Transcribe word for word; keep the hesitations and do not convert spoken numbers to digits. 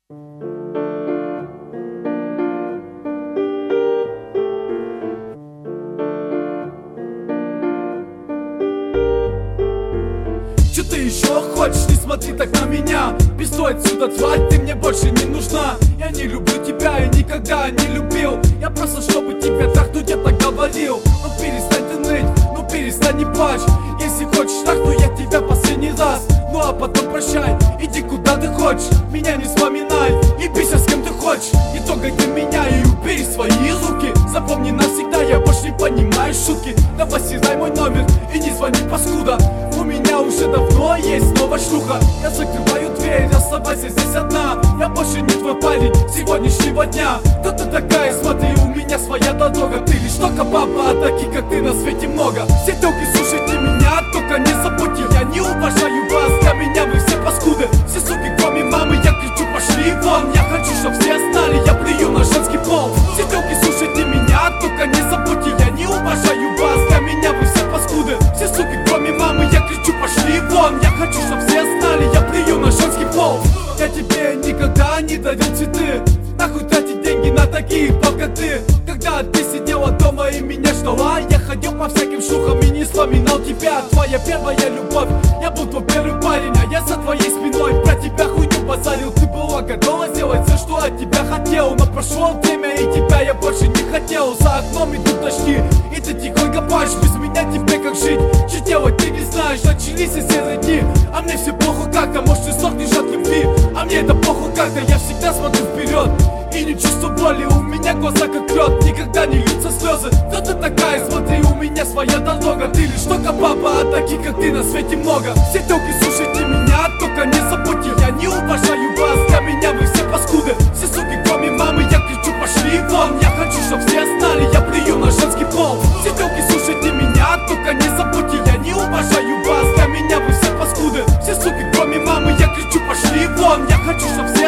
Че ты еще хочешь? Не смотри так на меня. Пистой отсюда, тварь, ты мне больше не нужна. Я не люблю тебя и никогда не любил. Я просто, чтобы тебя трахнуть, я так говорил. Ну перестань ты ныть, ну перестань не плачь. Если хочешь так, то я тебя последний раз. Ну а потом прощай, иди куда ты хочешь. Меня не вспоминай и бейся с кем ты хочешь. Не трогай ты меня и убери свои руки. Запомни навсегда, я больше не понимаю шутки. Давай сирай мой номер и не звони, паскуда. У меня уже давно есть новая шлюха. Я закрываю дверь, оставайся здесь одна. Я больше не твой парень сегодняшнего дня. Кто ты такая, смотри, у меня своя дорога. Ты лишь только баба, а таких как ты на свете много. Все телки, слушайте меня, только не забудьте. Я не уважаю вас, для меня вы все паскуды. Все суки, кроме мамы, я кричу, пошли вон. Я хочу, чтоб все знали, я плюю на женский пол. Все телки, слушайте меня, только не забудьте. Я не уважаю вас, для меня вы все паскуды. Все суки, кроме мамы, я кричу, пошли вон. Я хочу, чтоб все знали, я плюю на женский пол. Я тебе никогда не дарил цветы. Нахуй тратить деньги на таких, как ты. Когда ты сидела дома и меня ждала, я ходил по всяким шлюхам и не вспоминал тебя. Твоя первая любовь, я был твой первый парень. А я за твоей спиной про тебя хуйню базарил. Ты была готова сделать все, что от тебя хотел. Но прошло время и тебя я больше не хотел. За окном идут дожди и ты тихонько плачешь. Без меня тебе как жить, что делать ты не знаешь. Начались и серые дни, а мне все плохо как-то. Может ты сохнешь от любви, а мне это похуй как-то. Я всегда смотрю вперед и не чувствую боли. У меня глаза как лед, никогда не льются слезы. Кто ты такая, смотри, у меня своя дорога. Ты лишь только баба, а таких как ты на свете много. Все телки, слушайте меня, только не забудьте. Я не уважаю вас, для меня вы все паскуды. Все суки, кроме мамы, я кричу, пошли вон. Я хочу, чтоб все знали, я плюю на женский пол. Все телки, слушайте меня, только не забудьте. Я не уважаю вас, для меня вы все паскуды. Все суки, кроме мамы, я кричу, пошли вон. Я хочу, чтоб все